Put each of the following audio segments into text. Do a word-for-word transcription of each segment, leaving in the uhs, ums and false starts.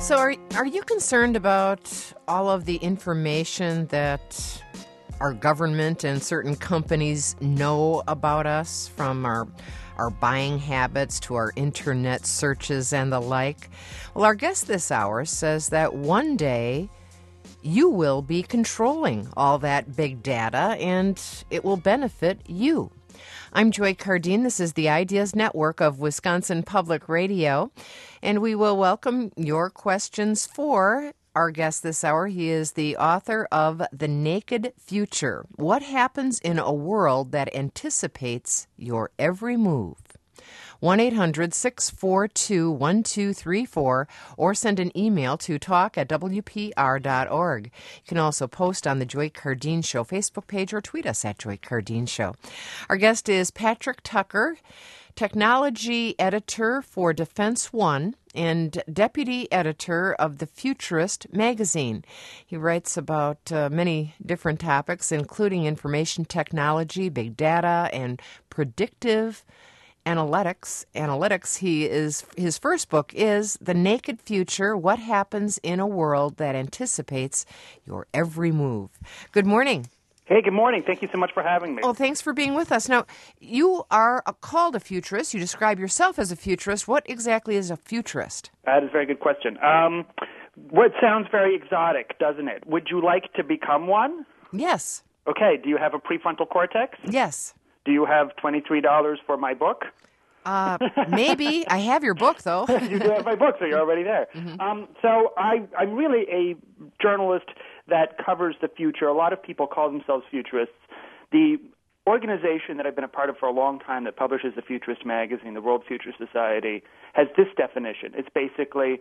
So are, are you concerned about all of the information that our government and certain companies know about us, from our our buying habits to our internet searches and the like? Well, our guest this hour says that one day you will be controlling all that big data and it will benefit you. I'm Joy Cardine. This is the Ideas Network of Wisconsin Public Radio, and we will welcome your questions for our guest this hour. He is the author of The Naked Future: What Happens in a World That Anticipates Your Every Move. one eight hundred six four two one two three four or send an email to talk at w p r dot org. You can also post on the Joy Cardine Show Facebook page or tweet us at Joy Cardine Show. Our guest is Patrick Tucker, technology editor for Defense One and deputy editor of The Futurist magazine. He writes about uh, many different topics, including information technology, big data, and predictive Analytics. Analytics. He is his first book is The Naked Future: What Happens in a World That Anticipates Your Every Move. Good morning. Hey, good morning. Thank you so much for having me. Well, thanks for being with us. Now, you are a, called a futurist. You describe yourself as a futurist. What exactly is a futurist? That is a very good question. Um, well, it sounds very exotic, doesn't it? Would you like to become one? Yes. Okay. Do you have a prefrontal cortex? Yes. Do you have twenty-three dollars for my book? Uh, maybe. I have your book, though. You do have my book, so you're already there. Mm-hmm. Um, so I, I'm really a journalist that covers the future. A lot of people call themselves futurists. The organization that I've been a part of for a long time that publishes the Futurist magazine, the World Future Society, has this definition. It's basically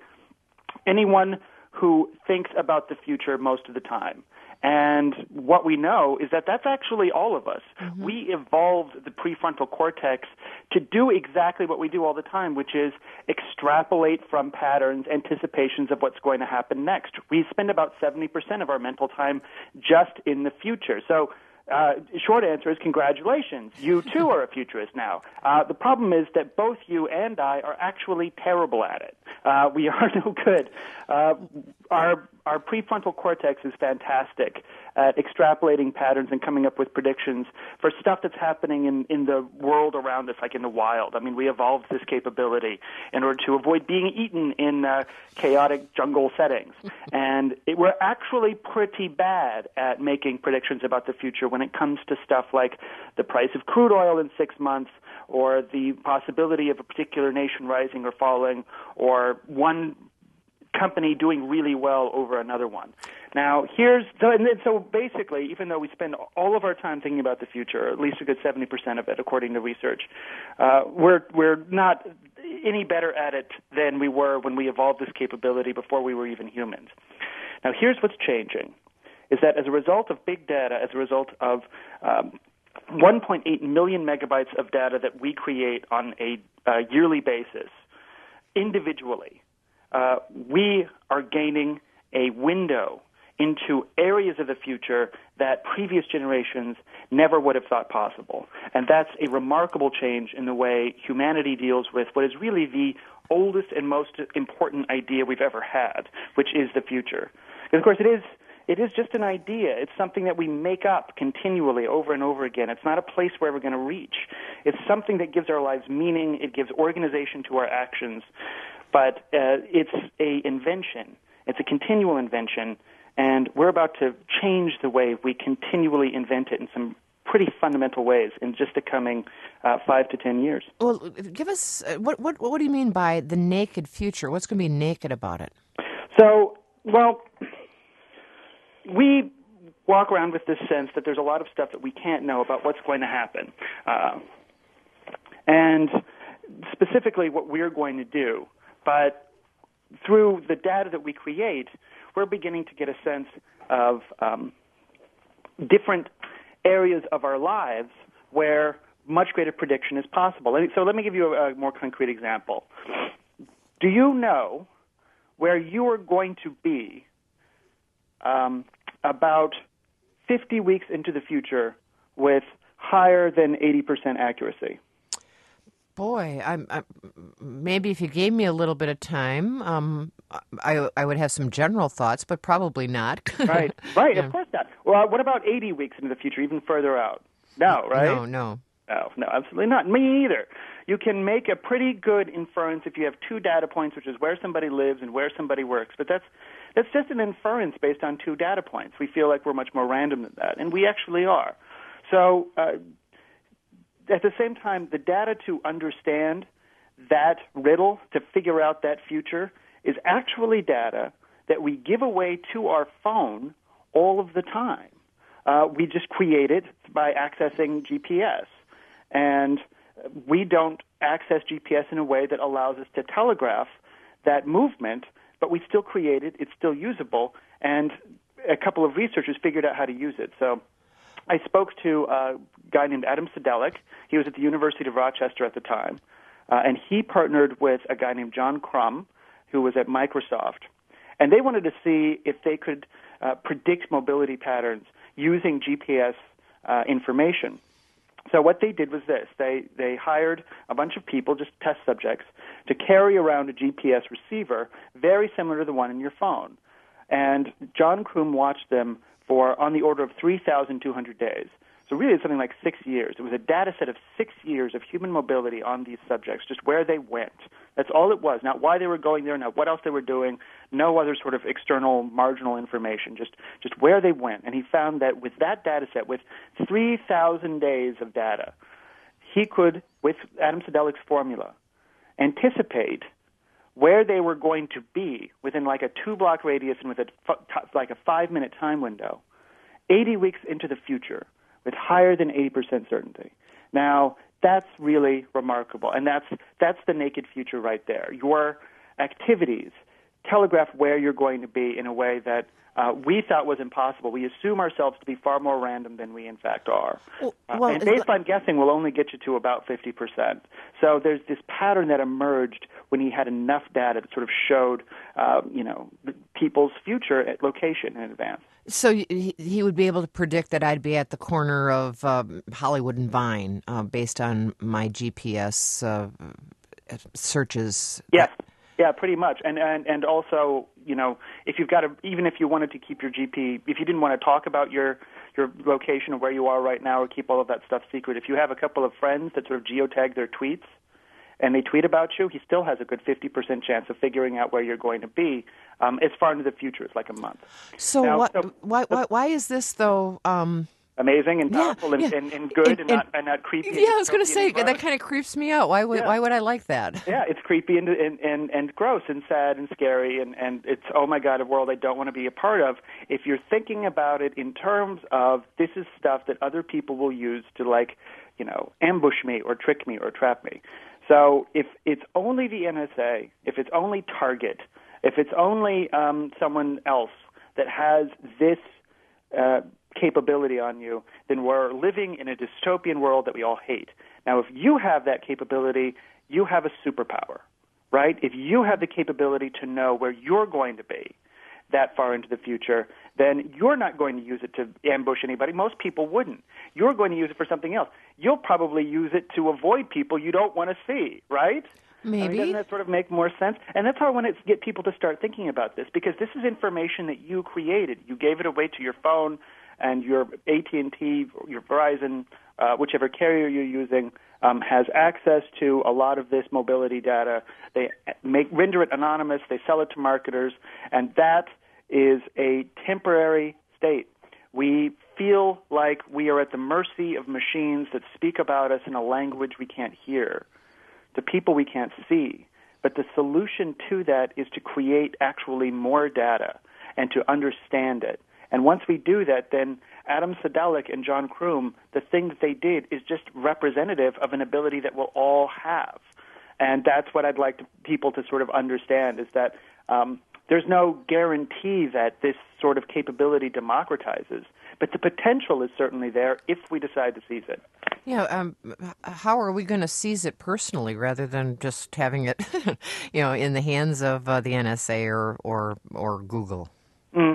anyone who thinks about the future most of the time. And what we know is that that's actually all of us. Mm-hmm. We evolved the prefrontal cortex to do exactly what we do all the time, which is extrapolate from patterns, anticipations of what's going to happen next. We spend about seventy percent of our mental time just in the future. So uh, short answer is congratulations. You, too, are a futurist now. Uh, the problem is that both you and I are actually terrible at it. Uh, we are no good. Uh, our Our prefrontal cortex is fantastic at extrapolating patterns and coming up with predictions for stuff that's happening in, in the world around us, like in the wild. I mean, we evolved this capability in order to avoid being eaten in uh, chaotic jungle settings. And it, we're actually pretty bad at making predictions about the future when it comes to stuff like the price of crude oil in six months, or the possibility of a particular nation rising or falling, or one company doing really well over another one. Now, here's the, and so basically, even though we spend all of our time thinking about the future, or at least a good seventy percent of it, according to research, uh, we're we're not any better at it than we were when we evolved this capability before we were even humans. Now, here's what's changing: is that as a result of big data, as a result of um, one point eight million megabytes of data that we create on a uh, yearly basis, individually, Uh, we are gaining a window into areas of the future that previous generations never would have thought possible. And that's a remarkable change in the way humanity deals with what is really the oldest and most important idea we've ever had, which is the future. And of course, it is it is just an idea. It's something that we make up continually over and over again. It's not a place where we're going to reach. It's something that gives our lives meaning. It gives organization to our actions. But uh, it's a invention. It's a continual invention, and we're about to change the way we continually invent it in some pretty fundamental ways in just the coming uh, five to ten years. Well, give us uh, what what what do you mean by the naked future? What's going to be naked about it? So, well, we walk around with this sense that there's a lot of stuff that we can't know about what's going to happen, uh, and specifically what we're going to do. But through the data that we create, we're beginning to get a sense of um, different areas of our lives where much greater prediction is possible. So let me give you a, a more concrete example. Do you know where you are going to be um, about fifty weeks into the future with higher than eighty percent accuracy? Boy, I'm, I'm, maybe if you gave me a little bit of time, um, I, I would have some general thoughts, but probably not. Right, right, Yeah. Of course not. Well, what about eighty weeks into the future, even further out? No, right? No, no. No, no, absolutely not. Me either. You can make a pretty good inference if you have two data points, which is where somebody lives and where somebody works. But that's that's just an inference based on two data points. We feel like we're much more random than that, and we actually are. So uh, at the same time, the data to understand that riddle, to figure out that future, is actually data that we give away to our phone all of the time. Uh, we just create it by accessing G P S. And we don't access G P S in a way that allows us to telegraph that movement, but we still create it, it's still usable, and a couple of researchers figured out how to use it. So I spoke to a guy named Adam Sedelic. He was at the University of Rochester at the time, uh, and he partnered with a guy named John Crum, who was at Microsoft. And they wanted to see if they could uh, predict mobility patterns using G P S uh, information. So what they did was this. They they hired a bunch of people, just test subjects, to carry around a G P S receiver very similar to the one in your phone. And John Crum watched them for on the order of three thousand two hundred days. So really it's something like six years. It was a data set of six years of human mobility on these subjects, just where they went. That's all it was, not why they were going there, not what else they were doing, no other sort of external marginal information, just, just where they went. And he found that with that data set, with three thousand days of data, he could, with Adam Sedelic's formula, anticipate where they were going to be within like a two-block radius and with a, like a five-minute time window, eighty weeks into the future, with higher than eighty percent certainty. Now, that's really remarkable, and that's that's the naked future right there. Your activities telegraph where you're going to be in a way that uh, we thought was impossible. We assume ourselves to be far more random than we in fact are. Well, uh, and baseline guessing will only get you to about fifty percent. So there's this pattern that emerged when he had enough data that sort of showed, uh, you know, people's future at location in advance. So he, he would be able to predict that I'd be at the corner of um, Hollywood and Vine uh, based on my G P S uh, searches. Yes, yeah, pretty much. And, and and also, you know, if you've got a, even if you wanted to keep your G P, if you didn't want to talk about your your location or where you are right now or keep all of that stuff secret, if you have a couple of friends that sort of geotag their tweets, and they tweet about you, he still has a good fifty percent chance of figuring out where you're going to be um, as far into the future. It's like a month. So, now, what, so why, why, why is this, though, um, amazing and powerful yeah, and, yeah. and, and good and, and, not, and not creepy? Yeah, I was going to say, that kind of creeps me out. Why would, yeah. why would I like that? Yeah, it's creepy and, and, and, and gross and sad and scary, and, and it's, oh, my God, a world I don't want to be a part of. If you're thinking about it in terms of this is stuff that other people will use to, like, you know, ambush me or trick me or trap me. So if it's only the N S A, if it's only Target, if it's only um, someone else that has this uh, capability on you, then we're living in a dystopian world that we all hate. Now, if you have that capability, you have a superpower, right? If you have the capability to know where you're going to be that far into the future, then you're not going to use it to ambush anybody. Most people wouldn't. You're going to use it for something else. You'll probably use it to avoid people you don't want to see, right? Maybe. I mean, doesn't that sort of make more sense? And that's how I want to get people to start thinking about this, because this is information that you created. You gave it away to your phone, and your A T and T, your Verizon, uh, whichever carrier you're using, um, has access to a lot of this mobility data. They make render it anonymous. They sell it to marketers, and that is a temporary state. We feel like we are at the mercy of machines that speak about us in a language we can't hear, to people we can't see. But the solution to that is to create actually more data and to understand it. And once we do that, then Adam Sedelic and John Crum, the thing that they did is just representative of an ability that we'll all have. And that's what I'd like to, people to sort of understand, is that um, there's no guarantee that this sort of capability democratizes, but the potential is certainly there if we decide to seize it. Yeah, um, how are we going to seize it personally rather than just having it, you know, in the hands of uh, the N S A or or, or Google? Mm.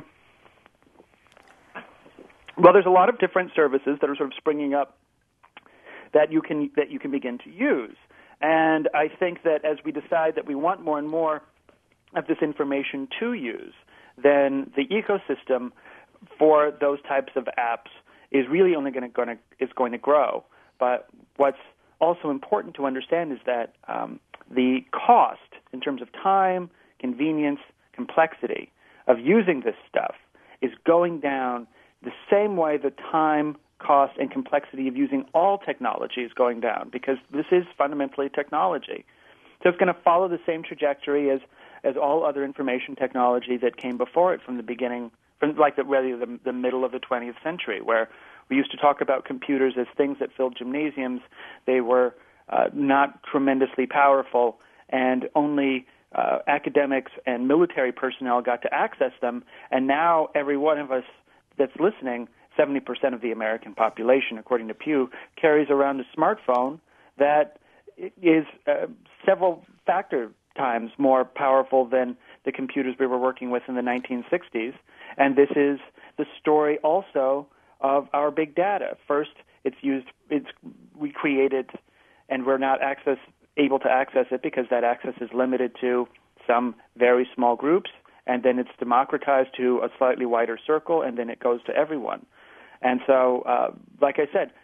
Well, there's a lot of different services that are sort of springing up that you can that you can begin to use, and I think that as we decide that we want more and more of this information to use, then the ecosystem for those types of apps is really only going to is going to grow. But what's also important to understand is that um, the cost in terms of time, convenience, complexity of using this stuff is going down the same way the time, cost, and complexity of using all technology is going down, because this is fundamentally technology. So it's going to follow the same trajectory as, as all other information technology that came before it from the beginning, from like the, really the, the middle of the twentieth century, where we used to talk about computers as things that filled gymnasiums. They were uh, not tremendously powerful, and only uh, academics and military personnel got to access them. And now every one of us that's listening, seventy percent of the American population, according to Pew, carries around a smartphone that is uh, several factor times more powerful than the computers we were working with in the nineteen sixties. And this is the story also of our big data. First, it's used, it's we created, and we're not access able to access it because that access is limited to some very small groups, and then it's democratized to a slightly wider circle, and then it goes to everyone. And so, uh, like I said,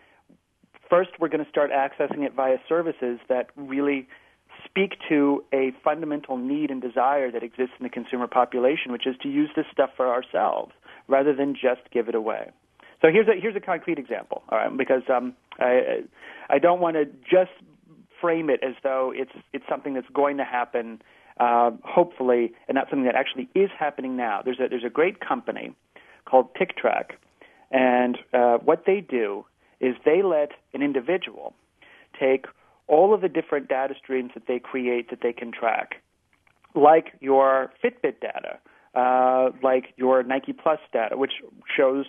first we're going to start accessing it via services that really speak to a fundamental need and desire that exists in the consumer population, which is to use this stuff for ourselves rather than just give it away. So here's a here's a concrete example, all right? Because um, I I don't want to just frame it as though it's it's something that's going to happen, uh, hopefully, and not something that actually is happening now. There's a there's a great company called TickTrack, and uh, what they do is they let an individual take all of the different data streams that they create that they can track, like your Fitbit data, uh, like your Nike Plus data, which shows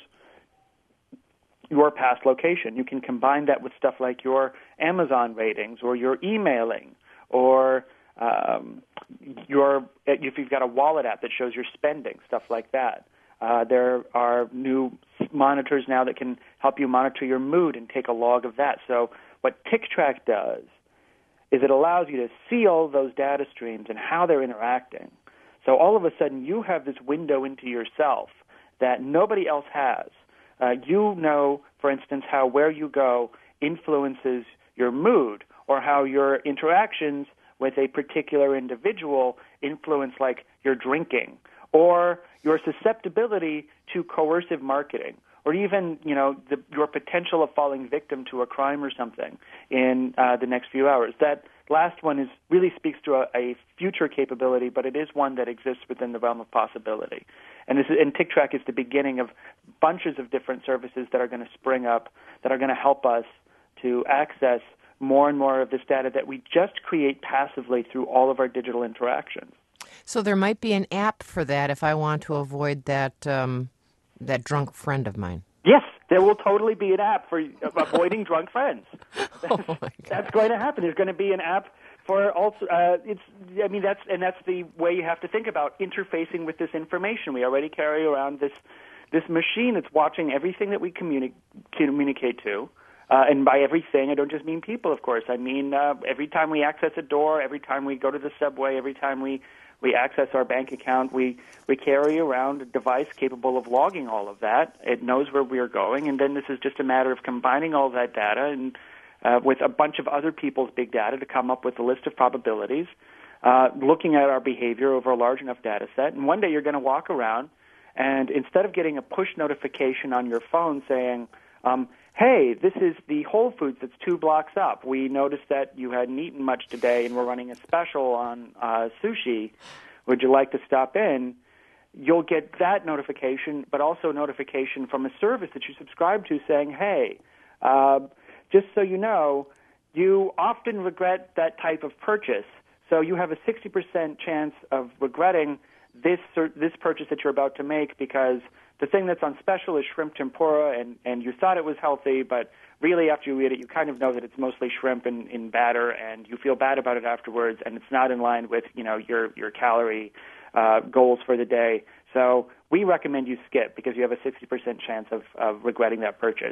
your past location. You can combine that with stuff like your Amazon ratings or your emailing or um, your if you've got a wallet app that shows your spending, stuff like that. Uh, there are new monitors now that can help you monitor your mood and take a log of that. So what TickTrack does is it allows you to see all those data streams and how they're interacting. So all of a sudden you have this window into yourself that nobody else has. Uh, you know, for instance, how where you go influences your mood, or how your interactions with a particular individual influence, like your drinking, or your susceptibility to coercive marketing, or even, you know, the, your potential of falling victim to a crime or something in uh, the next few hours. That last one is really speaks to a, a future capability, but it is one that exists within the realm of possibility. And this is, and TickTrack is the beginning of bunches of different services that are going to spring up, that are going to help us to access more and more of this data that we just create passively through all of our digital interactions. So there might be an app for that if I want to avoid that um, that drunk friend of mine. Yes, there will totally be an app for avoiding drunk friends. That's, oh my God. That's going to happen. There's going to be an app for also. Uh, it's. I mean, that's and that's the way you have to think about interfacing with this information. We already carry around this this machine that's watching everything that we communi- communicate to. Uh, and by everything, I don't just mean people, of course. I mean uh, every time we access a door, every time we go to the subway, every time we, we access our bank account, we, we carry around a device capable of logging all of that. It knows where we are going, and then this is just a matter of combining all that data and uh, with a bunch of other people's big data to come up with a list of probabilities, uh, looking at our behavior over a large enough data set. And one day you're going to walk around, and instead of getting a push notification on your phone saying, um, hey, this is the Whole Foods that's two blocks up. We noticed that you hadn't eaten much today, and we're running a special on uh, sushi. Would you like to stop in? You'll get that notification, but also a notification from a service that you subscribe to saying, hey, uh, just so you know, you often regret that type of purchase, so you have a sixty percent chance of regretting this this purchase that you're about to make because the thing that's on special is shrimp tempura, and, and you thought it was healthy, but really after you eat it, you kind of know that it's mostly shrimp in, in batter, and you feel bad about it afterwards, and it's not in line with, you know, your, your calorie uh, goals for the day. So we recommend you skip because you have a sixty percent chance of, of regretting that purchase.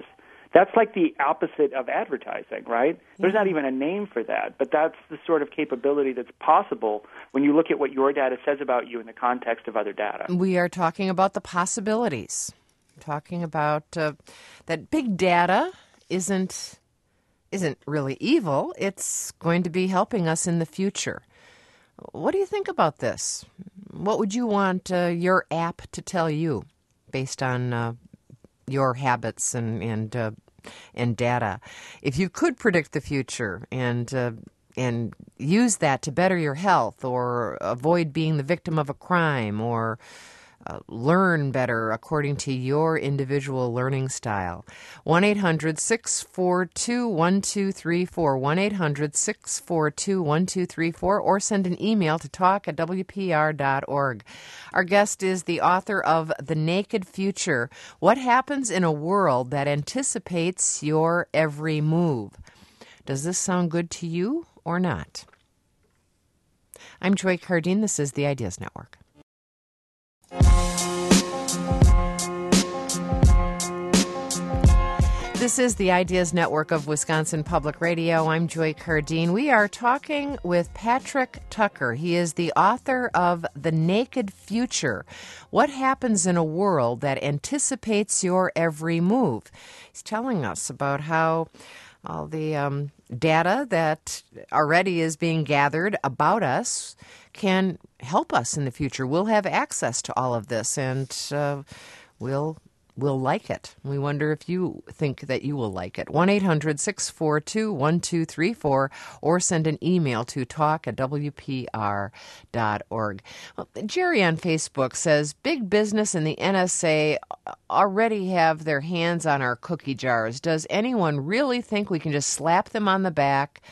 That's like the opposite of advertising, right? Yeah. There's not even a name for that, but that's the sort of capability that's possible when you look at what your data says about you in the context of other data. We are talking about the possibilities, talking about uh, that big data isn't isn't really evil. It's going to be helping us in the future. What do you think about this? What would you want uh, your app to tell you based on uh, your habits and and uh, and data? If you could predict the future and uh, and use that to better your health or avoid being the victim of a crime or uh, learn better according to your individual learning style. one eight hundred six four two one two three four, one eight hundred six four two one two three four, or send an email to talk at w p r dot org. Our guest is the author of The Naked Future, What Happens in a World That Anticipates Your Every Move. Does this sound good to you or not? I'm Joy Cardine. This is the Ideas Network. This is the Ideas Network of Wisconsin Public Radio. I'm Joy Cardine. We are talking with Patrick Tucker. He is the author of The Naked Future, What Happens in a World That Anticipates Your Every Move. He's telling us about how all the um, data that already is being gathered about us can help us in the future. We'll have access to all of this, and uh, we'll we'll like it. We wonder if you think that you will like it. one eight hundred six four two one two three four, or send an email to talk at w p r dot org. Well, Jerry on Facebook says, big business and the N S A already have their hands on our cookie jars. Does anyone really think we can just slap them on the back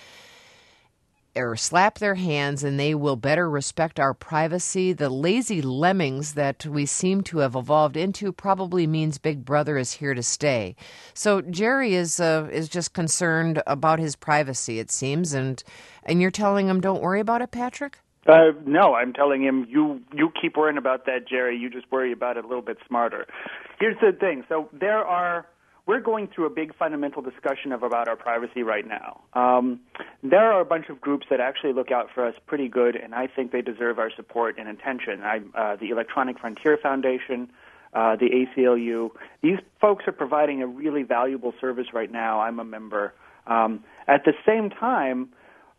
or slap their hands and they will better respect our privacy? The lazy lemmings that we seem to have evolved into probably means Big Brother is here to stay. So Jerry is uh, is just concerned about his privacy, it seems, and and you're telling him don't worry about it, Patrick? Uh, no, I'm telling him you you keep worrying about that, Jerry. You just worry about it a little bit smarter. Here's the thing. So there are. We're going through a big fundamental discussion of about our privacy right now. Um, there are a bunch of groups that actually look out for us pretty good, and I think they deserve our support and attention. I, uh, the Electronic Frontier Foundation, uh, the A C L U. These folks are providing a really valuable service right now. I'm a member. Um, at the same time,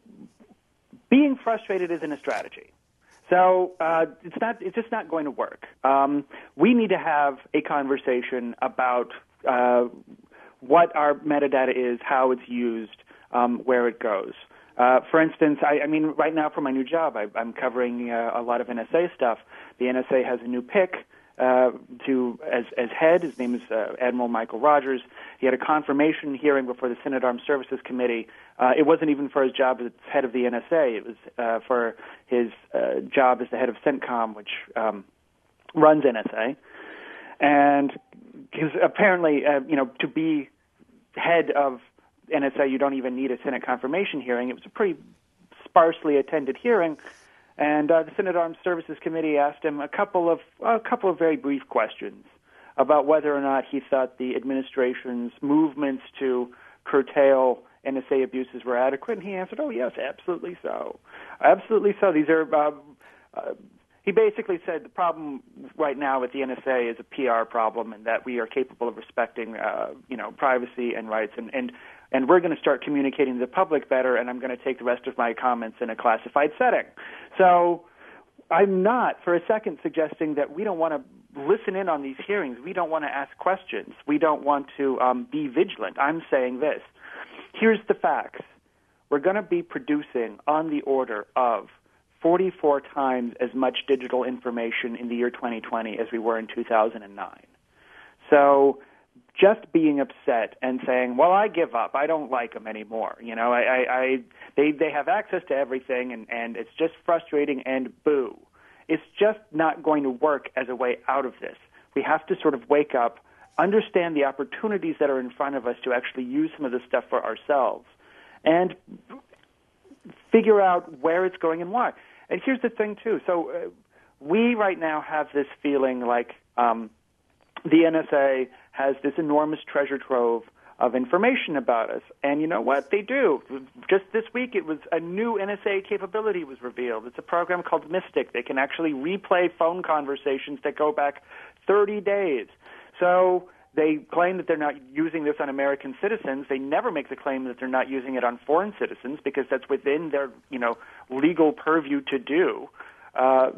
being frustrated isn't a strategy. So uh, it's not. It's just not going to work. Um, we need to have a conversation about Uh, what our metadata is, how it's used, um, where it goes. Uh, for instance, I, I mean, right now for my new job, I, I'm covering uh, a lot of N S A stuff. The N S A has a new pick uh, to as, as head. His name is uh, Admiral Michael Rogers. He had a confirmation hearing before the Senate Armed Services Committee. Uh, it wasn't even for his job as head of the N S A. It was uh, for his uh, job as the head of CENTCOM, which um, runs N S A. And because apparently, uh, you know, to be head of N S A, you don't even need a Senate confirmation hearing. It was a pretty sparsely attended hearing, and uh, the Senate Armed Services Committee asked him a couple of a couple of very brief questions about whether or not he thought the administration's movements to curtail N S A abuses were adequate, and he answered, "Oh yes, absolutely so, absolutely so." These are. Uh, uh, He basically said the problem right now with the N S A is a P R problem, and that we are capable of respecting, uh, you know, privacy and rights, and and, and we're going to start communicating to the public better, and I'm going to take the rest of my comments in a classified setting. So I'm not for a second suggesting that we don't want to listen in on these hearings. We don't want to ask questions. We don't want to um, be vigilant. I'm saying this. Here's the facts. We're going to be producing on the order of forty-four times as much digital information in the year twenty twenty as we were in two thousand nine. So just being upset and saying, well, I give up. I don't like them anymore. You know, I, I, I they, they have access to everything, and, and it's just frustrating, and boo. It's just not going to work as a way out of this. We have to sort of wake up, understand the opportunities that are in front of us to actually use some of this stuff for ourselves, and figure out where it's going and why. And here's the thing, too. So uh, we right now have this feeling like um, the N S A has this enormous treasure trove of information about us. And you know what? They do. Just this week, it was a new N S A capability was revealed. It's a program called Mystic. They can actually replay phone conversations that go back thirty days. So they claim that they're not using this on American citizens. They never make the claim that they're not using it on foreign citizens because that's within their, you know, legal purview to do. Uh,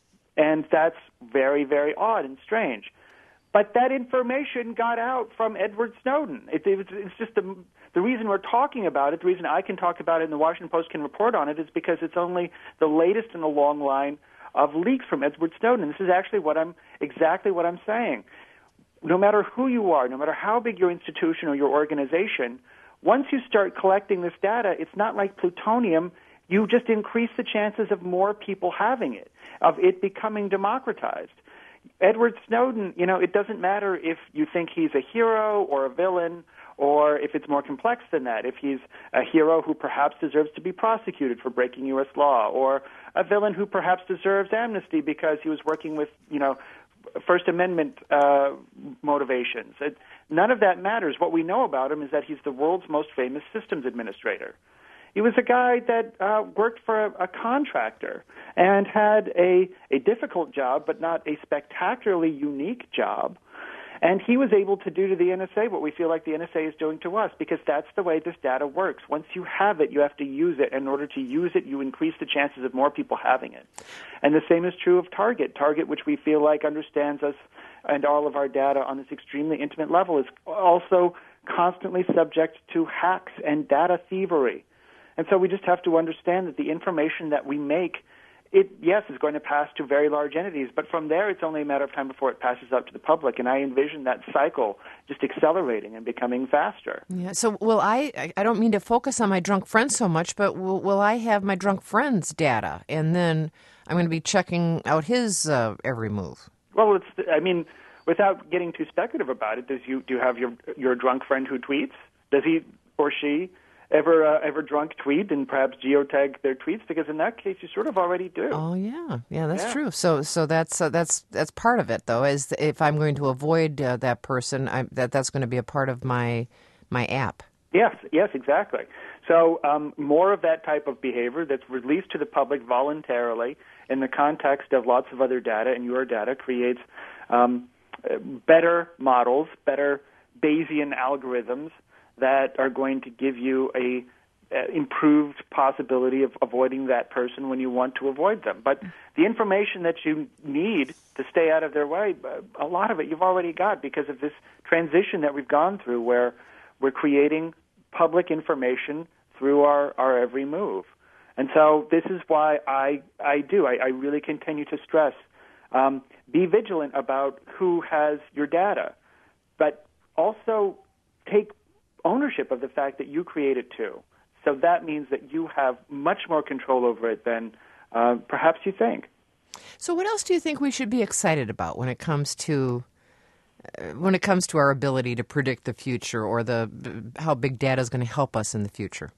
and that's very, very odd and strange. But that information got out from Edward Snowden. It, it, it's just the, the reason we're talking about it, the reason I can talk about it and the Washington Post can report on it is because it's only the latest in a long line of leaks from Edward Snowden. This is actually what I'm exactly what I'm saying. No matter who you are, no matter how big your institution or your organization, once you start collecting this data, it's not like plutonium. You just increase the chances of more people having it, of it becoming democratized. Edward Snowden, you know, it doesn't matter if you think he's a hero or a villain or if it's more complex than that, if he's a hero who perhaps deserves to be prosecuted for breaking U S law or a villain who perhaps deserves amnesty because he was working with, you know, First Amendment uh, motivations. It, none of that matters. What we know about him is that he's the world's most famous systems administrator. He was a guy that uh, worked for a, a contractor and had a, a difficult job, but not a spectacularly unique job. And he was able to do to the N S A what we feel like the N S A is doing to us, because that's the way this data works. Once you have it, you have to use it. In order to use it, you increase the chances of more people having it. And the same is true of Target. Target, which we feel like understands us and all of our data on this extremely intimate level, is also constantly subject to hacks and data thievery. And so we just have to understand that the information that we make, it, yes, is going to pass to very large entities, but from there it's only a matter of time before it passes out to the public, and I envision that cycle just accelerating and becoming faster. Yeah. So will I, I don't mean to focus on my drunk friend so much, but will, will I have my drunk friend's data, and then I'm going to be checking out his uh, every move? Well, it's, I mean, without getting too speculative about it, does you, do you have your, your drunk friend who tweets? Does he or she ever uh, ever drunk tweet and perhaps geotag their tweets? Because in that case, you sort of already do. Oh yeah, yeah, that's yeah. true. So so that's uh, that's that's part of it, though. Is if I'm going to avoid uh, that person, I, that that's going to be a part of my my app. Yes, yes, exactly. So um, more of that type of behavior that's released to the public voluntarily in the context of lots of other data, and your data creates um, better models, better Bayesian algorithms that are going to give you a uh, improved possibility of avoiding that person when you want to avoid them. But the information that you need to stay out of their way, a lot of it you've already got because of this transition that we've gone through where we're creating public information through our, our every move. And so this is why I, I do. I, I really continue to stress, um, be vigilant about who has your data, but also take ownership of the fact that you create it too. So that means that you have much more control over it than uh, perhaps you think. So what else do you think we should be excited about when it comes to uh, when it comes to our ability to predict the future, or the how big data is going to help us in the future?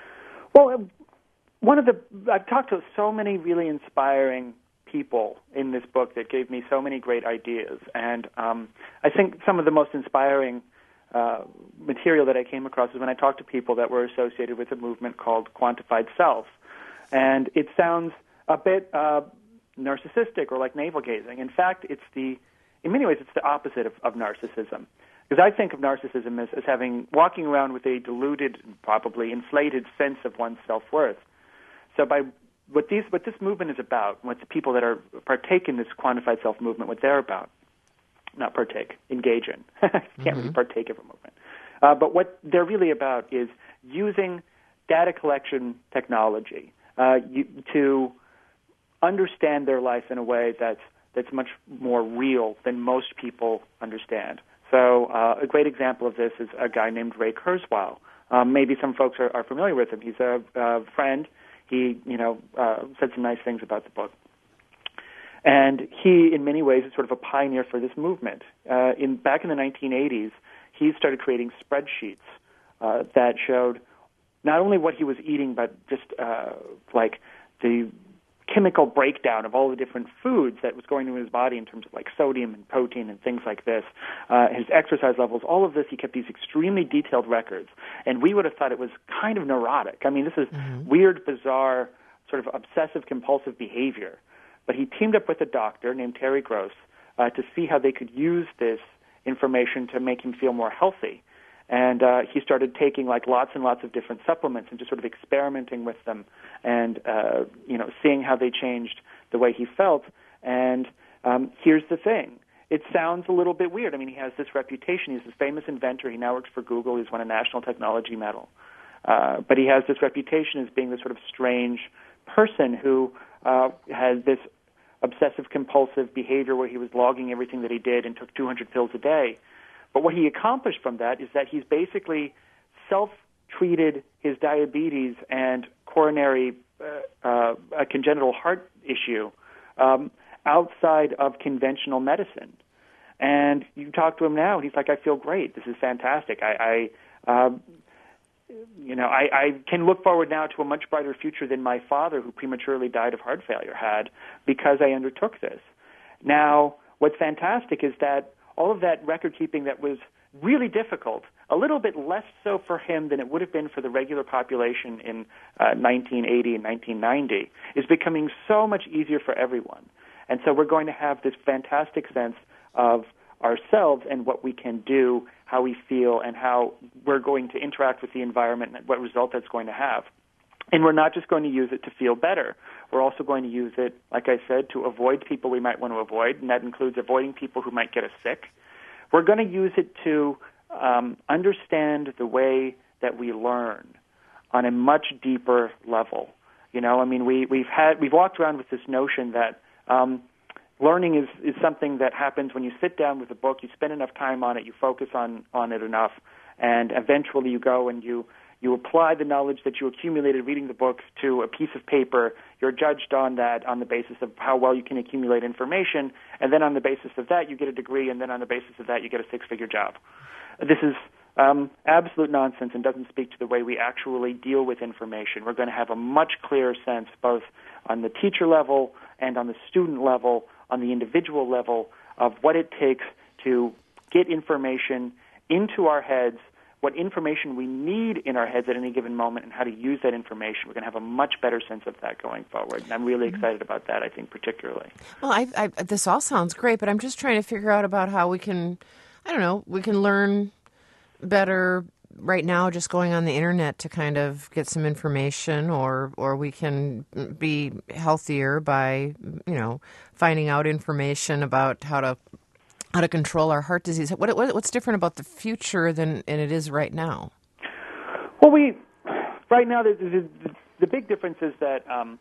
Well, one of the I've talked to so many really inspiring people in this book that gave me so many great ideas, and um, I think some of the most inspiring Uh, material that I came across is when I talked to people that were associated with a movement called Quantified Self. And it sounds a bit uh, narcissistic or like navel-gazing. In fact, it's the, in many ways, it's the opposite of, of narcissism. Because I think of narcissism as, as having, walking around with a diluted, probably inflated sense of one's self-worth. So by what these, what this movement is about, what the people that are partake in this Quantified Self movement, what they're about, not partake, engage in. Can't mm-hmm. really partake of a movement. Uh, but what they're really about is using data collection technology uh, you, to understand their life in a way that's, that's much more real than most people understand. So uh, a great example of this is a guy named Ray Kurzweil. Um, maybe some folks are, are familiar with him. He's a, a friend. He, you know, uh, said some nice things about the book. And he, in many ways, is sort of a pioneer for this movement. Uh, in back in the nineteen eighties, he started creating spreadsheets uh, that showed not only what he was eating, but just uh, like the chemical breakdown of all the different foods that was going into his body in terms of like sodium and protein and things like this, uh, his exercise levels, all of this, he kept these extremely detailed records. And we would have thought it was kind of neurotic. I mean, this is mm-hmm. weird, bizarre, sort of obsessive-compulsive behavior. But he teamed up with a doctor named Terry Gross uh, to see how they could use this information to make him feel more healthy. And uh, he started taking like lots and lots of different supplements and just sort of experimenting with them and, uh, you know, seeing how they changed the way he felt. And um, here's the thing. It sounds a little bit weird. I mean, he has this reputation. He's this famous inventor. He now works for Google. He's won a National Technology Medal. Uh, but he has this reputation as being this sort of strange person who uh, has this obsessive-compulsive behavior where he was logging everything that he did and took two hundred pills a day. But what he accomplished from that is that he's basically self-treated his diabetes and coronary uh, uh, a congenital heart issue um, outside of conventional medicine. And you talk to him now, and he's like, I feel great. This is fantastic. I, I um, you know, I, I can look forward now to a much brighter future than my father, who prematurely died of heart failure, had because I undertook this. Now, what's fantastic is that all of that record-keeping that was really difficult, a little bit less so for him than it would have been for the regular population in uh, nineteen eighty and nineteen ninety, is becoming so much easier for everyone. And so we're going to have this fantastic sense of ourselves and what we can do, how we feel, and how we're going to interact with the environment and what result that's going to have. And we're not just going to use it to feel better. We're also going to use it, like I said, to avoid people we might want to avoid, and that includes avoiding people who might get us sick. We're going to use it to um, understand the way that we learn on a much deeper level. You know, I mean, we, we've had we've walked around with this notion that um, learning is, is something that happens when you sit down with a book, you spend enough time on it, you focus on, on it enough, and eventually you go and you You apply the knowledge that you accumulated reading the books to a piece of paper. You're judged on that on the basis of how well you can accumulate information, and then on the basis of that you get a degree, and then on the basis of that you get a six-figure job. This is um, absolute nonsense and doesn't speak to the way we actually deal with information. We're going to have a much clearer sense, both on the teacher level and on the student level, on the individual level, of what it takes to get information into our heads, what information we need in our heads at any given moment, and how to use that information. We're going to have a much better sense of that going forward. And I'm really excited about that, I think, particularly. Well, I, I, this all sounds great, but I'm just trying to figure out about how we can, I don't know, we can learn better right now just going on the internet to kind of get some information, or, or we can be healthier by, you know, finding out information about how to how to control our heart disease. What, what, what's different about the future than, than it is right now? Well, we right now the, the, the big difference is that um,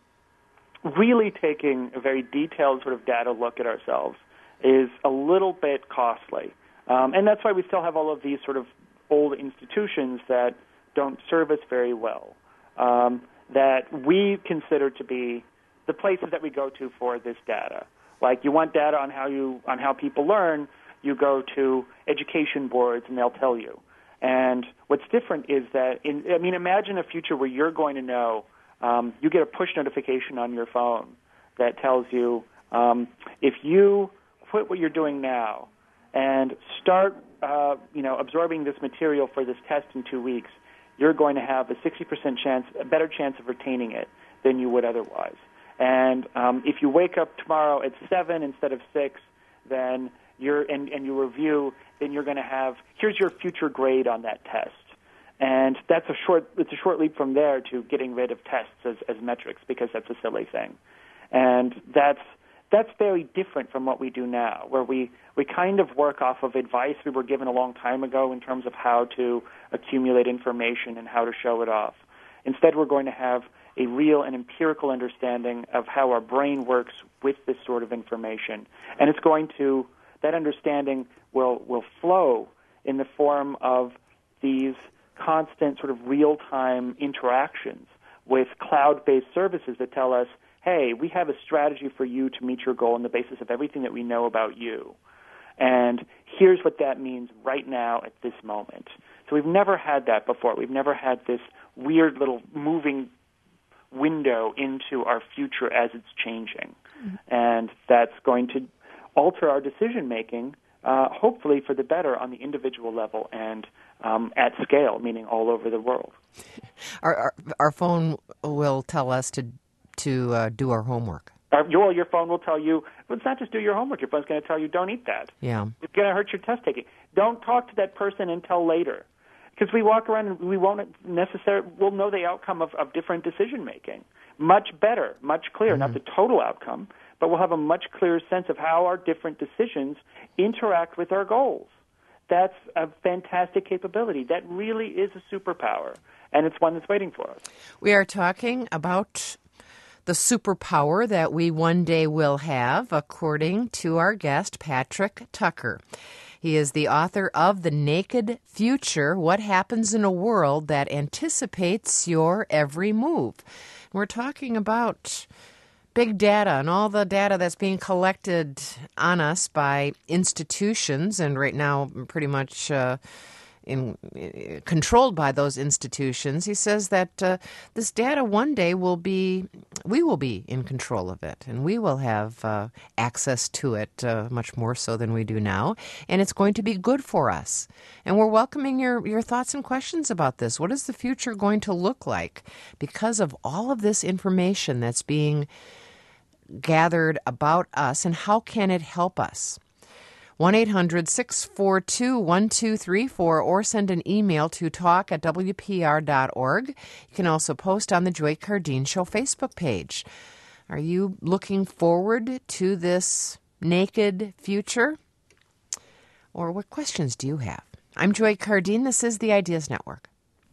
really taking a very detailed sort of data look at ourselves is a little bit costly, um, and that's why we still have all of these sort of old institutions that don't serve us very well, um, that we consider to be the places that we go to for this data. Like, you want data on how you on how people learn, you go to education boards and they'll tell you. And what's different is that, in, I mean, imagine a future where you're going to know, um, you get a push notification on your phone that tells you um, if you quit what you're doing now and start, uh, you know, absorbing this material for this test in two weeks, you're going to have a sixty percent chance, a better chance of retaining it than you would otherwise. And um, if you wake up tomorrow at seven instead of six, then you're and, and you review, then you're going to have, here's your future grade on that test. And that's a short it's a short leap from there to getting rid of tests as, as metrics, because that's a silly thing. And that's that's very different from what we do now, where we, we kind of work off of advice we were given a long time ago in terms of how to accumulate information and how to show it off. Instead, we're going to have a real and empirical understanding of how our brain works with this sort of information. And it's going to, that understanding will, will flow in the form of these constant sort of real-time interactions with cloud-based services that tell us, hey, we have a strategy for you to meet your goal on the basis of everything that we know about you. And here's what that means right now at this moment. So we've never had that before. We've never had this weird little moving window into our future as it's changing. Mm-hmm. And that's going to alter our decision-making, uh, hopefully for the better on the individual level and um, at scale, meaning all over the world. Our, our, our phone will tell us to, to uh, do our homework. Uh, your, your phone will tell you, well, it's not just do your homework. Your phone's going to tell you, don't eat that. Yeah. It's going to hurt your test taking. Don't talk to that person until later. Because we walk around and we won't necessarily, we'll know the outcome of, of different decision-making. Much better, much clearer, mm-hmm. not the total outcome, but we'll have a much clearer sense of how our different decisions interact with our goals. That's a fantastic capability. That really is a superpower, and it's one that's waiting for us. We are talking about the superpower that we one day will have, according to our guest, Patrick Tucker. He is the author of The Naked Future, What Happens in a World That Anticipates Your Every Move. We're talking about big data and all the data that's being collected on us by institutions, and right now pretty much uh, in, uh, controlled by those institutions. He says that uh, this data one day will be, we will be in control of it, and we will have uh, access to it uh, much more so than we do now, and it's going to be good for us. And we're welcoming your, your thoughts and questions about this. What is the future going to look like because of all of this information that's being gathered about us, and how can it help us? one eight hundred six four two one two three four or send an email to talk at w p r dot org. You can also post on the Joy Cardeen Show Facebook page. Are you looking forward to this naked future? Or what questions do you have? I'm Joy Cardeen. This is the Ideas Network.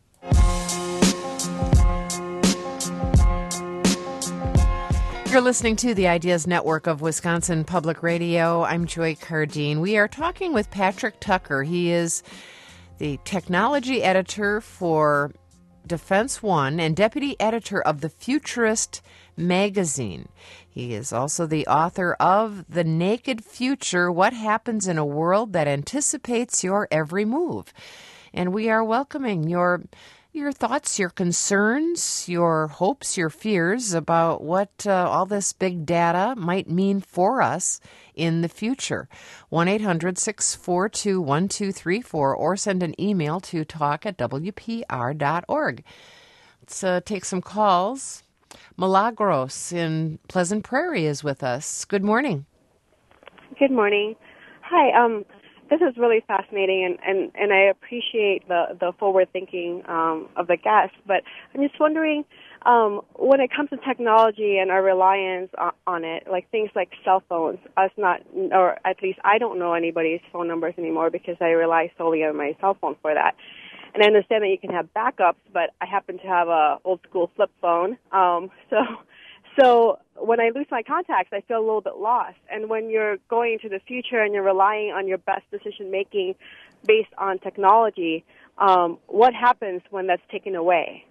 You're listening to the Ideas Network of Wisconsin Public Radio. I'm Joy Cardeen. We are talking with Patrick Tucker. He is the technology editor for Defense One and deputy editor of The Futurist magazine. He is also the author of The Naked Future, What Happens in a World That Anticipates Your Every Move. And we are welcoming your Your thoughts, your concerns, your hopes, your fears about what uh, all this big data might mean for us in the future. one eight hundred six four two one two three four or send an email to talk at w p r dot org. Let's uh, take some calls. Milagros in Pleasant Prairie is with us. Good morning. Good morning. Hi. Um. This is really fascinating, and, and, and I appreciate the, the forward thinking um, of the guest. But I'm just wondering, um, when it comes to technology and our reliance on, on it, like things like cell phones, us not, or at least I don't know anybody's phone numbers anymore because I rely solely on my cell phone for that. And I understand that you can have backups, but I happen to have a old school flip phone, um, so. So when I lose my contacts, I feel a little bit lost. And when you're going into the future and you're relying on your best decision-making based on technology, um, what happens when that's taken away?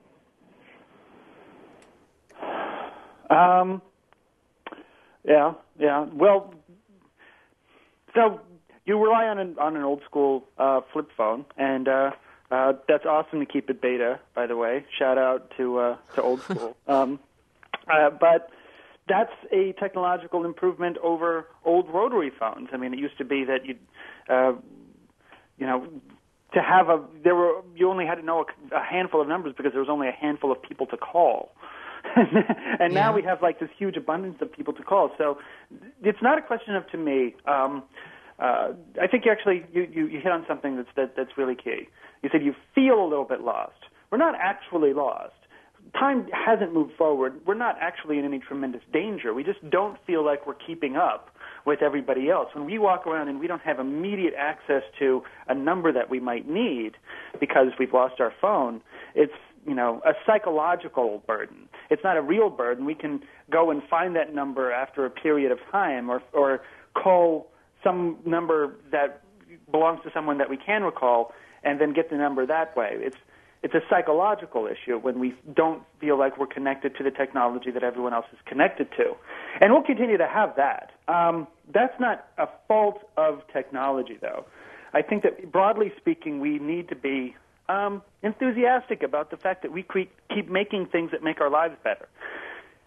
Um, yeah, yeah. Well, so you rely on an, on an old-school uh, flip phone, and uh, uh, that's awesome to keep it beta, by the way. Shout out to, uh, to old school. Um Uh, but that's a technological improvement over old rotary phones. I mean, it used to be that you, uh, you know, to have a there were you only had to know a, a handful of numbers because there was only a handful of people to call, and now yeah. we have like this huge abundance of people to call. So it's not a question of to me. Um, uh, I think you actually you, you, you hit on something that's that, that's really key. You said you feel a little bit lost. We're not actually lost. Time hasn't moved forward. We're not actually in any tremendous danger. We just don't feel like we're keeping up with everybody else. When we walk around and we don't have immediate access to a number that we might need because we've lost our phone, it's, you know, a psychological burden. It's not a real burden. We can go and find that number after a period of time or or call some number that belongs to someone that we can recall and then get the number that way. It's It's a psychological issue when we don't feel like we're connected to the technology that everyone else is connected to. And we'll continue to have that. Um, that's not a fault of technology, though. I think that, broadly speaking, we need to be um, enthusiastic about the fact that we keep making things that make our lives better.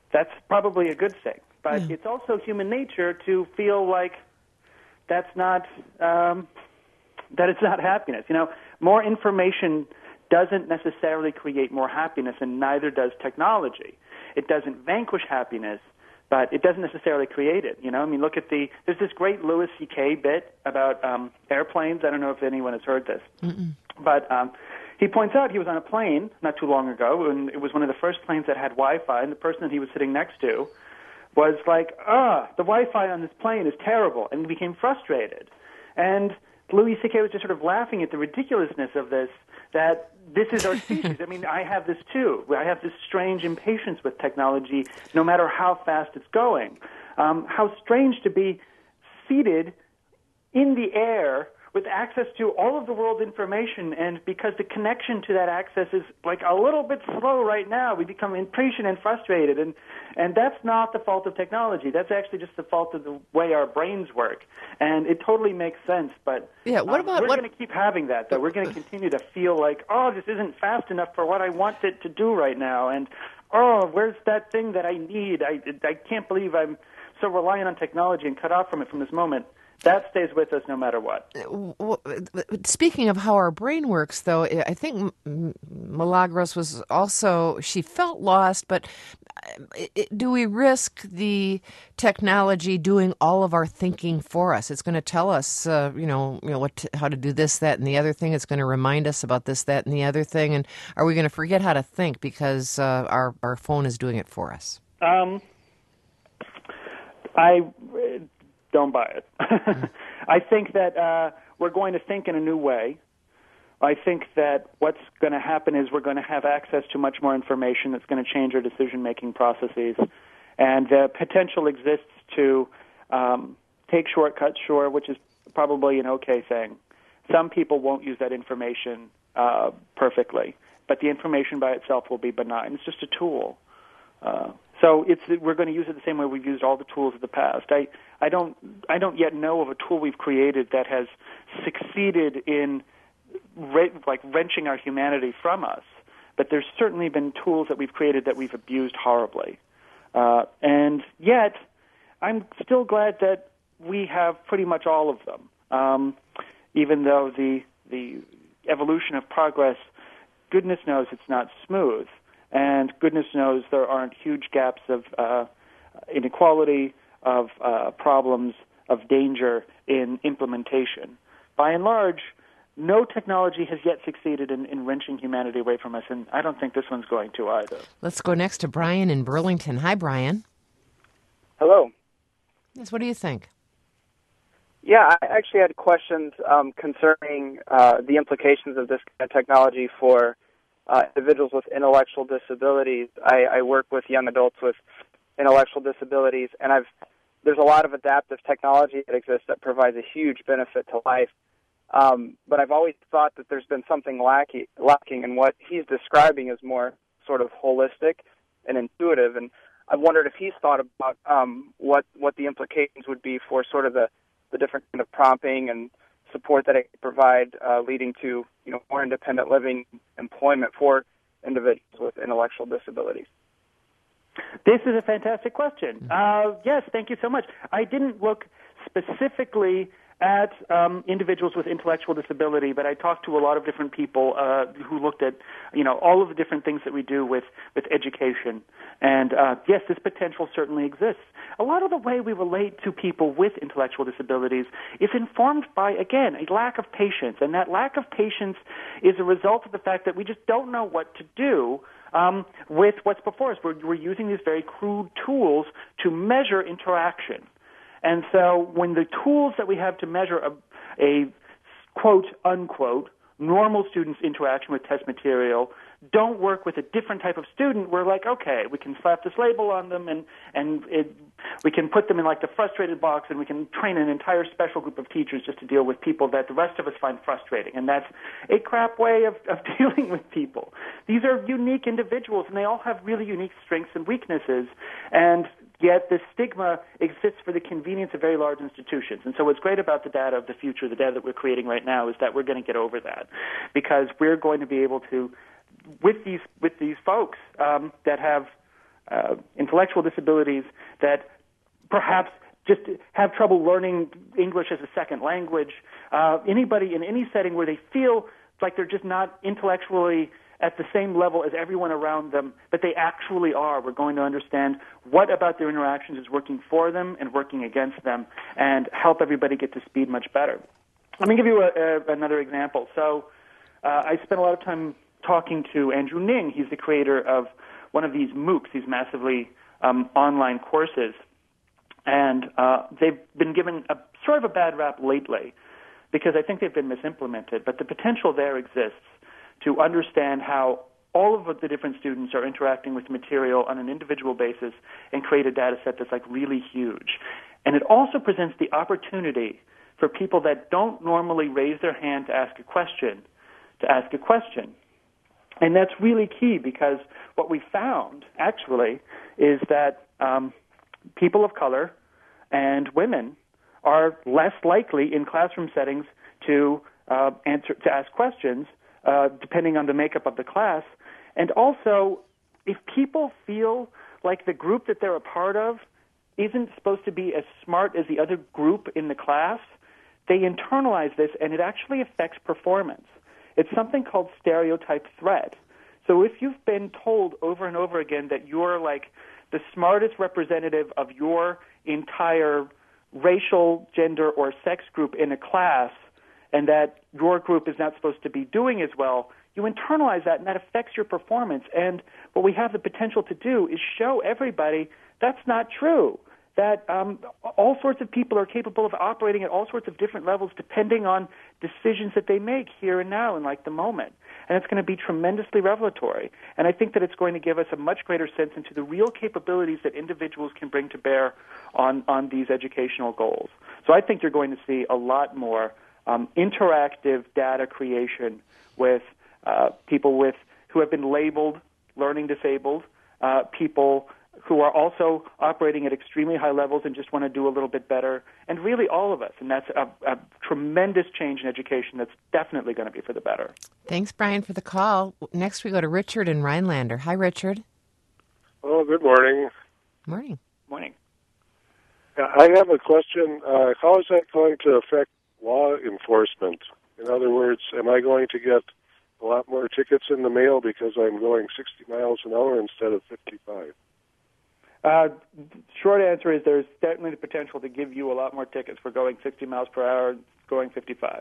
that's probably a good thing. But yeah. It's also human nature to feel like that's not um, that it's not happiness. You know, more information doesn't necessarily create more happiness, and neither does technology. It doesn't vanquish happiness, but it doesn't necessarily create it. You know, I mean, look at the there's this great Louis C K bit about um, airplanes. I don't know if anyone has heard this, Mm-mm. but um, he points out he was on a plane not too long ago, and it was one of the first planes that had Wi-Fi, and the person that he was sitting next to was like, ah, the Wi-Fi on this plane is terrible, and he became frustrated. And Louis C K was just sort of laughing at the ridiculousness of this, that this is our species. I mean, I have this too. I have this strange impatience with technology, no matter how fast it's going. Um, how strange to be seated in the air with access to all of the world's information, and because the connection to that access is like a little bit slow right now, we become impatient and frustrated, and and that's not the fault of technology. That's actually just the fault of the way our brains work, and it totally makes sense. But yeah, what um, about we're what... going to keep having that, though. We're going to continue to feel like, oh, this isn't fast enough for what I want it to do right now, and oh, where's that thing that I need? I I can't believe I'm so reliant on technology and cut off from it from this moment. That stays with us no matter what. Speaking of how our brain works, though, I think Milagros was also, she felt lost, but do we risk the technology doing all of our thinking for us? It's going to tell us, uh, you know, you know what, to, how to do this, that, and the other thing. It's going to remind us about this, that, and the other thing. And are we going to forget how to think because uh, our, our phone is doing it for us? Um, I... Don't buy it. mm. I think that uh, we're going to think in a new way. I think that what's going to happen is we're going to have access to much more information that's going to change our decision-making processes. And the potential exists to um, take shortcuts, sure, which is probably an okay thing. Some people won't use that information uh, perfectly, but the information by itself will be benign. It's just a tool. Uh, so it's we're going to use it the same way we've used all the tools of the past. I, I don't I don't yet know of a tool we've created that has succeeded in re- like wrenching our humanity from us. But there's certainly been tools that we've created that we've abused horribly. Uh, and yet, I'm still glad that we have pretty much all of them. Um, even though the the evolution of progress, goodness knows it's not smooth. And goodness knows there aren't huge gaps of uh, inequality, of uh, problems, of danger in implementation. By and large, no technology has yet succeeded in, in wrenching humanity away from us, and I don't think this one's going to either. Let's go next to Brian in Burlington. Hi, Brian. Hello. Yes, what do you think? Yeah, I actually had questions um, concerning uh, the implications of this kind of technology for Uh, individuals with intellectual disabilities. I, I work with young adults with intellectual disabilities, and I've there's a lot of adaptive technology that exists that provides a huge benefit to life. Um, but I've always thought that there's been something lacking, lacking, and what he's describing is more sort of holistic and intuitive. And I've wondered if he's thought about um, what what the implications would be for sort of the, the different kind of prompting and support that it could provide, uh, leading to you know more independent living, employment for individuals with intellectual disabilities. This is a fantastic question. Uh, yes, thank you so much. I didn't look specifically at um, individuals with intellectual disability, but I talked to a lot of different people uh, who looked at, you know, all of the different things that we do with, with education. And uh, yes, this potential certainly exists. A lot of the way we relate to people with intellectual disabilities is informed by, again, a lack of patience. And that lack of patience is a result of the fact that we just don't know what to do um, with what's before us. We're, we're using these very crude tools to measure interaction. And so when the tools that we have to measure a, a quote, unquote, normal student's interaction with test material don't work with a different type of student, we're like, okay, we can slap this label on them and, and it, we can put them in like the frustrated box, and we can train an entire special group of teachers just to deal with people that the rest of us find frustrating. And that's a crap way of, of dealing with people. These are unique individuals, and they all have really unique strengths and weaknesses. And yet the stigma exists for the convenience of very large institutions. And so what's great about the data of the future, the data that we're creating right now, is that we're going to get over that, because we're going to be able to, with these with these folks um, that have uh, intellectual disabilities, that perhaps just have trouble learning English as a second language, uh, anybody in any setting where they feel like they're just not intellectually at the same level as everyone around them, but they actually are. We're going to understand what about their interactions is working for them and working against them, and help everybody get to speed much better. Let me give you a, a, another example. So uh, I spent a lot of time talking to Andrew Ning. He's the creator of one of these MOOCs, these massively um, online courses. And uh, they've been given a sort of a bad rap lately because I think they've been misimplemented. But the potential there exists to understand how all of the different students are interacting with the material on an individual basis and create a data set that's like really huge. And it also presents the opportunity for people that don't normally raise their hand to ask a question, to ask a question. And that's really key because what we found, actually, is that um, people of color and women are less likely in classroom settings to uh, answer to ask questions, uh, depending on the makeup of the class. And also, if people feel like the group that they're a part of isn't supposed to be as smart as the other group in the class, they internalize this, and it actually affects performance. It's something called stereotype threat. So if you've been told over and over again that you're like the smartest representative of your entire racial, gender, or sex group in a class, and that your group is not supposed to be doing as well, you internalize that, and that affects your performance. And what we have the potential to do is show everybody that's not true, that um, all sorts of people are capable of operating at all sorts of different levels depending on decisions that they make here and now in like the moment. And it's going to be tremendously revelatory. And I think that it's going to give us a much greater sense into the real capabilities that individuals can bring to bear on, on these educational goals. So I think you're going to see a lot more um, interactive data creation with uh, people with who have been labeled learning disabled, uh, people who are also operating at extremely high levels and just want to do a little bit better, and really all of us. And that's a, a tremendous change in education that's definitely going to be for the better. Thanks, Brian, for the call. Next we go to Richard in Rhinelander. Hi, Richard. Oh, good morning. Morning. Morning. Yeah, I have a question. Uh, how is that going to affect law enforcement? In other words, am I going to get a lot more tickets in the mail because I'm going sixty miles an hour instead of fifty-five? Uh, short answer is there's definitely the potential to give you a lot more tickets for going sixty miles per hour and going fifty-five.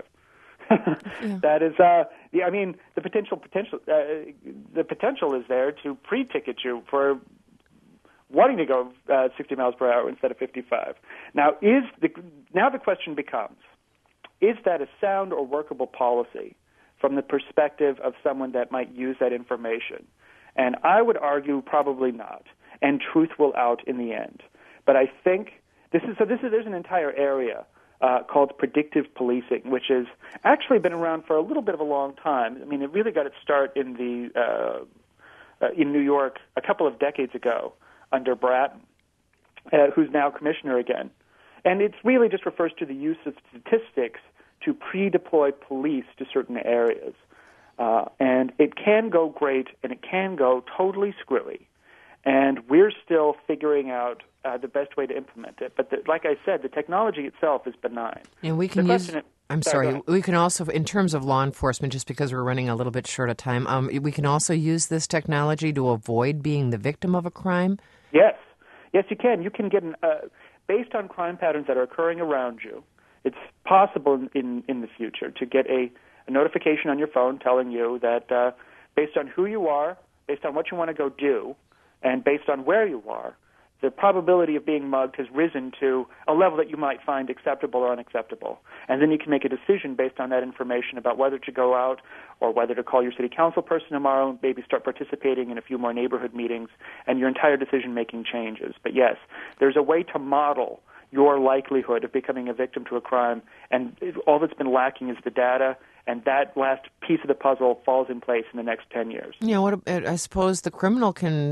yeah. That is, uh, yeah, I mean, the potential potential uh, the potential is there to pre-ticket you for wanting to go uh, sixty miles per hour instead of fifty-five. Now, is the now the question becomes, is that a sound or workable policy from the perspective of someone that might use that information? And I would argue probably not. And truth will out in the end. But I think this is so. This is there's an entire area uh, called predictive policing, which has actually been around for a little bit of a long time. I mean, it really got its start in the uh, uh, in New York a couple of decades ago under Bratton, uh, who's now commissioner again. And it really just refers to the use of statistics to pre-deploy police to certain areas. Uh, and it can go great, and it can go totally squirrely. And we're still figuring out uh, the best way to implement it. But the, like I said, the technology itself is benign. And we can use... Is, I'm sorry. sorry we can also, in terms of law enforcement, just because we're running a little bit short of time, um, we can also use this technology to avoid being the victim of a crime? Yes. Yes, you can. You can get, an, uh, based on crime patterns that are occurring around you, it's possible in, in, in the future to get a, a notification on your phone telling you that uh, based on who you are, based on what you want to go do, and based on where you are, the probability of being mugged has risen to a level that you might find acceptable or unacceptable. And then you can make a decision based on that information about whether to go out or whether to call your city council person tomorrow and maybe start participating in a few more neighborhood meetings, and your entire decision-making changes. But yes, there's a way to model your likelihood of becoming a victim to a crime, and it, all that's been lacking is the data, and that last piece of the puzzle falls in place in the next ten years. Yeah, what I suppose the criminal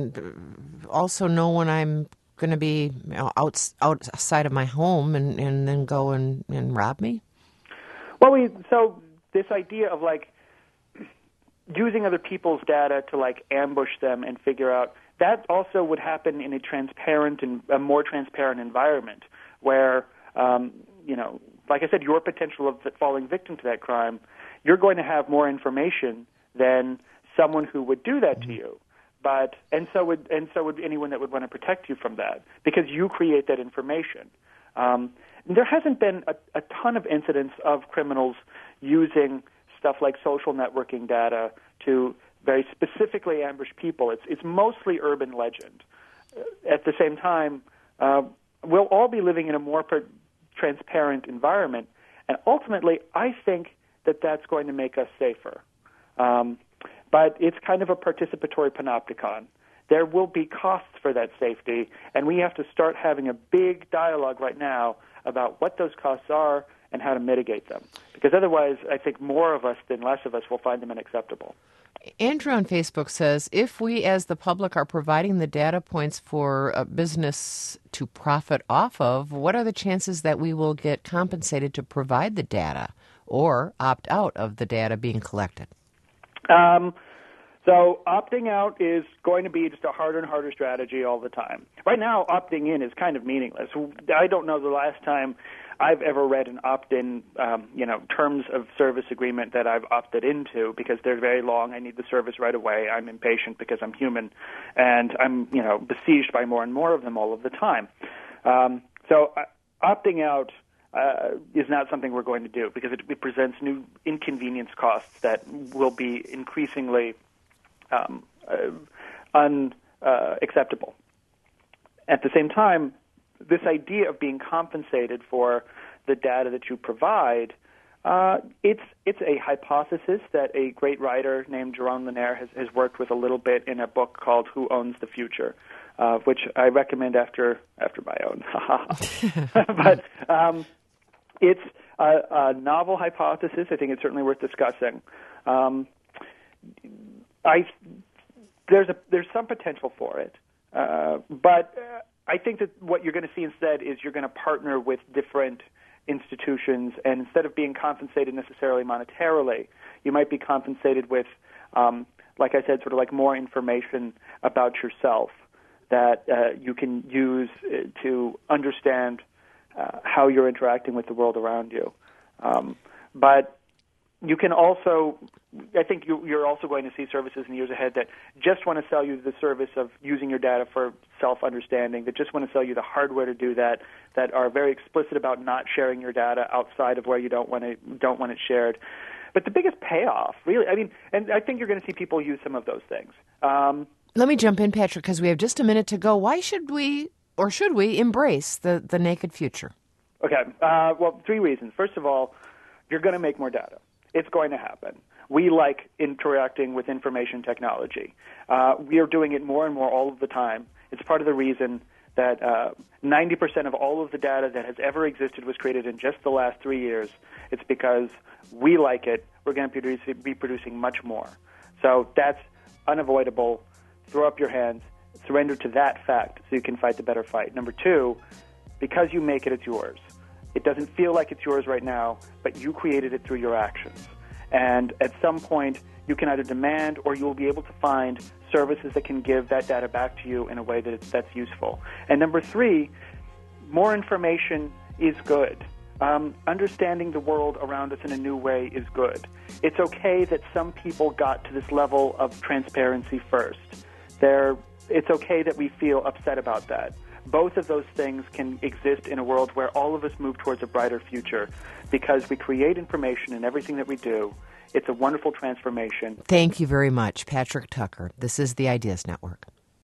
can also know when I'm going to be you know, out, outside of my home and, and then go and, and rob me? Well, we so this idea of like using other people's data to like ambush them and figure out that also would happen in a transparent and a more transparent environment where, um, you know, like I said, your potential of falling victim to that crime, you're going to have more information than someone who would do that to you. But and so would and so would anyone that would want to protect you from that, because you create that information. Um, there hasn't been a, a ton of incidents of criminals using stuff like social networking data to very specifically ambush people. It's it's mostly urban legend. At the same time, uh, we'll all be living in a more per- transparent environment, and ultimately, I think that that's going to make us safer. Um, but it's kind of a participatory panopticon. There will be costs for that safety, and we have to start having a big dialogue right now about what those costs are and how to mitigate them. Because otherwise, I think more of us than less of us will find them unacceptable. Andrew on Facebook says, if we as the public are providing the data points for a business to profit off of, what are the chances that we will get compensated to provide the data or opt out of the data being collected? Um, so opting out is going to be just a harder and harder strategy all the time. Right now, opting in is kind of meaningless. I don't know the last time I've ever read an opt-in, um, you know, terms of service agreement that I've opted into, because they're very long. I need the service right away. I'm impatient because I'm human, and I'm, you know, besieged by more and more of them all of the time. Um, so uh, opting out Uh, is not something we're going to do, because it, it presents new inconvenience costs that will be increasingly um, uh, unacceptable. Uh, At the same time, this idea of being compensated for the data that you provide, uh, it's it's a hypothesis that a great writer named Jaron Lanier has, has worked with a little bit in a book called Who Owns the Future, uh, which I recommend after after my own. but um, It's a, a novel hypothesis. I think it's certainly worth discussing. Um, I there's a there's some potential for it, uh, but I think that what you're going to see instead is you're going to partner with different institutions, and instead of being compensated necessarily monetarily, you might be compensated with, um, like I said, sort of like more information about yourself that uh, you can use to understand Uh, how you're interacting with the world around you. Um, but you can also, I think you, you're also going to see services in the years ahead that just want to sell you the service of using your data for self-understanding, that just want to sell you the hardware to do that, that are very explicit about not sharing your data outside of where you don't want it, don't want it shared. But the biggest payoff, really, I mean, and I think you're going to see people use some of those things. Um, Let me jump in, Patrick, because we have just a minute to go. Why should we Or should we embrace the, the naked future? Okay. Uh, well, three reasons. First of all, you're going to make more data. It's going to happen. We like interacting with information technology. Uh, we are doing it more and more all of the time. It's part of the reason that uh, ninety percent of all of the data that has ever existed was created in just the last three years. It's because we like it. We're going to produce, be producing much more. So that's unavoidable. Throw up your hands. Surrender to that fact so you can fight the better fight. Number two, because you make it, it's yours. It doesn't feel like it's yours right now, but you created it through your actions. And at some point, you can either demand or you will be able to find services that can give that data back to you in a way that it's, that's useful. And number three, more information is good. Um, understanding the world around us in a new way is good. It's okay that some people got to this level of transparency first. They're It's okay that we feel upset about that. Both of those things can exist in a world where all of us move towards a brighter future, because we create information in everything that we do. It's a wonderful transformation. Thank you very much, Patrick Tucker. This is the Ideas Network.